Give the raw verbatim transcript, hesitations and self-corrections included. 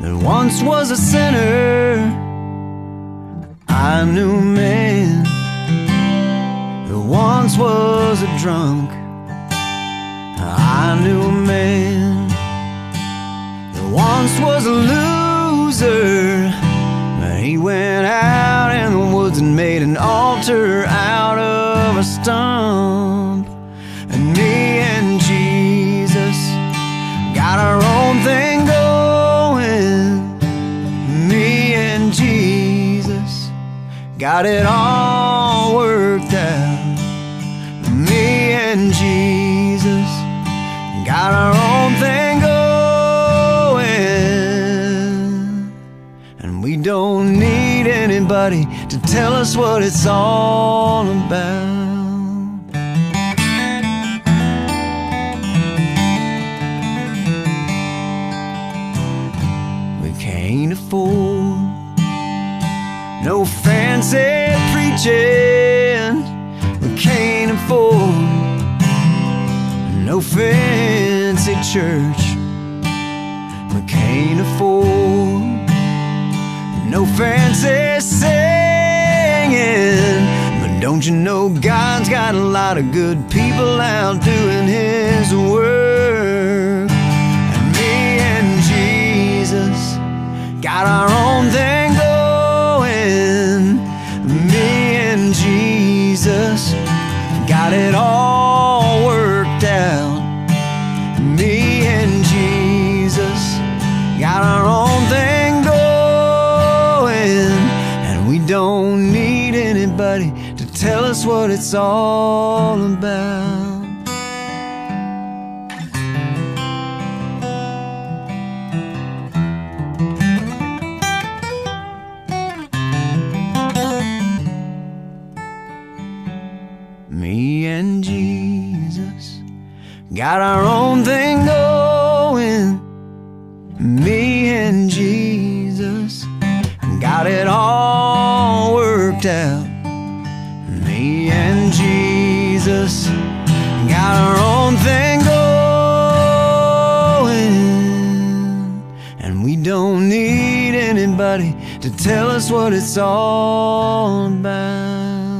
that once was a sinner. I knew a man that once was a drunk. I knew a man that once was a loser, but he went out in the woods and made an altar out of a stump. And me and Jesus got our own thing going. Me and Jesus got it all worked out. Me and Jesus got our own thing going, and we don't need anybody to tell us what it's all about. We can't afford no fancy preaching. We can't afford no fancy church. We can't afford no fancy singing. But don't you know God's got a lot of good people out doing His work? And me and Jesus got our own thing going. Me and Jesus got it all worked out. Me and Jesus got our own thing going, and we don't need anybody to tell us what it's all about. Me and Jesus got our own thing going. Me and Jesus got it all worked out. Me and Jesus got our own thing going, and we don't need anybody to tell us what it's all about.